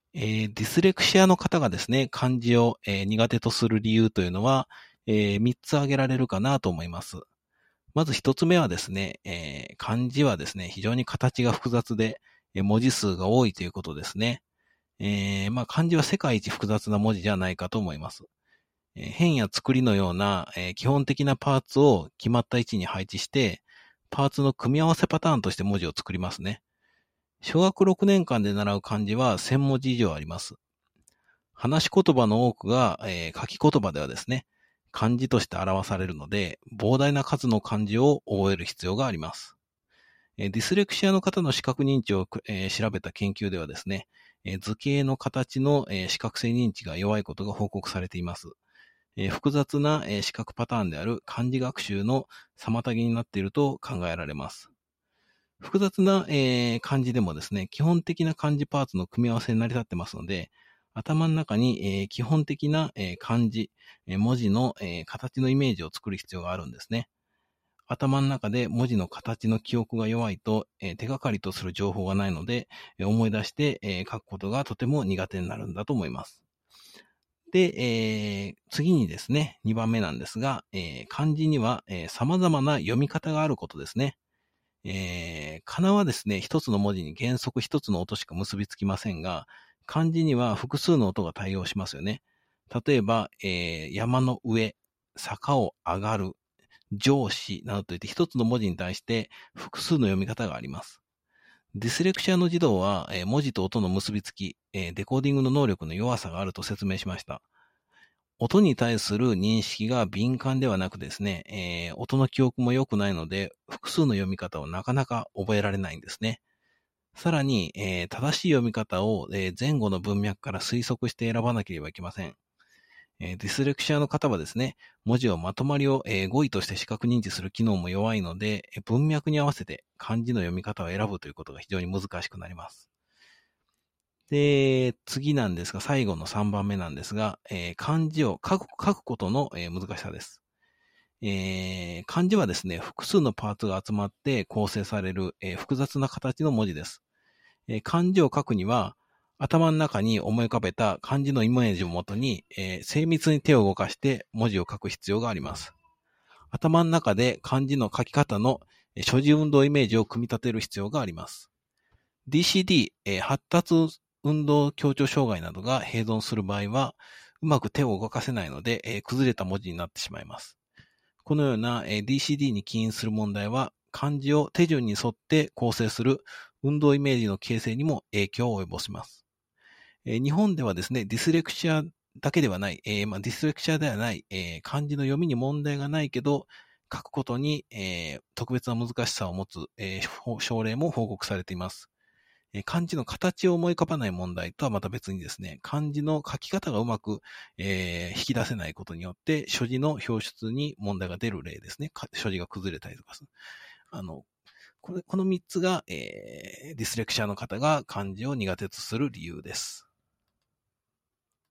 ディスレクシアの方がですね、漢字を、苦手とする理由というのは、3つ挙げられるかなと思います。まず1つ目はですね、漢字はですね、非常に形が複雑で、文字数が多いということですね。漢字は世界一複雑な文字じゃないかと思います。変や作りのような、基本的なパーツを決まった位置に配置して、パーツの組み合わせパターンとして文字を作りますね。小学6年間で習う漢字は1000文字以上あります。話し言葉の多くが、書き言葉ではですね、漢字として表されるので、膨大な数の漢字を覚える必要があります。ディスレクシアの方の視覚認知を、調べた研究ではですね、図形の形の、視覚性認知が弱いことが報告されています。複雑な、視覚パターンである漢字学習の妨げになっていると考えられます。複雑な、漢字でもですね、基本的な漢字パーツの組み合わせに成り立ってますので、頭の中に、基本的な、漢字、文字の、形のイメージを作る必要があるんですね。頭の中で文字の形の記憶が弱いと、手がかりとする情報がないので、思い出して、書くことがとても苦手になるんだと思います。で、次にですね、2番目なんですが、漢字には、様々な読み方があることですね。仮名はですね、一つの文字に原則一つの音しか結びつきませんが、漢字には複数の音が対応しますよね。例えば、山の上、坂を上がる、上司などといって一つの文字に対して複数の読み方があります。ディスレクシアの児童は、文字と音の結びつき、デコーディングの能力の弱さがあると説明しました。音に対する認識が敏感ではなくですね、音の記憶も良くないので、複数の読み方をなかなか覚えられないんですね。さらに、正しい読み方を、前後の文脈から推測して選ばなければいけません。ディスレクシアの方はですね、文字をまとまりを、語彙として視覚認知する機能も弱いので、文脈に合わせて漢字の読み方を選ぶということが非常に難しくなります。で、次なんですが、最後の3番目なんですが、漢字を書くことの、難しさです。漢字はですね、複数のパーツが集まって構成される、複雑な形の文字です。漢字を書くには、頭の中に思い浮かべた漢字のイメージをもとに、精密に手を動かして文字を書く必要があります。頭の中で漢字の書き方の所持運動イメージを組み立てる必要があります。DCD、発達運動強調障害などが併存する場合は、うまく手を動かせないので、崩れた文字になってしまいます。このような、DCD に起因する問題は、漢字を手順に沿って構成する運動イメージの形成にも影響を及ぼします。日本ではですね、ディスレクシアだけではない、ディスレクシアではない、漢字の読みに問題がないけど、書くことに、特別な難しさを持つ、症例も報告されています。漢字の形を思い浮かばない問題とはまた別にですね、漢字の書き方がうまく、引き出せないことによって、所持の表出に問題が出る例ですね。所持が崩れたりとかする。この3つが、ディスレクシアの方が漢字を苦手とする理由です。